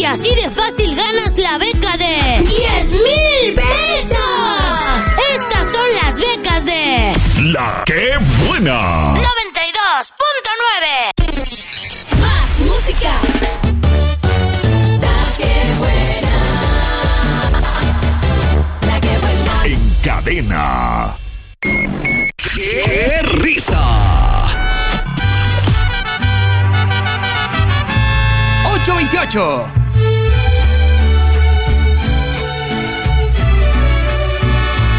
Y así de fácil ganas la beca de 10,000 pesos. Estas son las becas de La Que Buena 92.9. Más música. La Que Buena. La Que Buena. en cadena. ¡Qué risa! 8:28.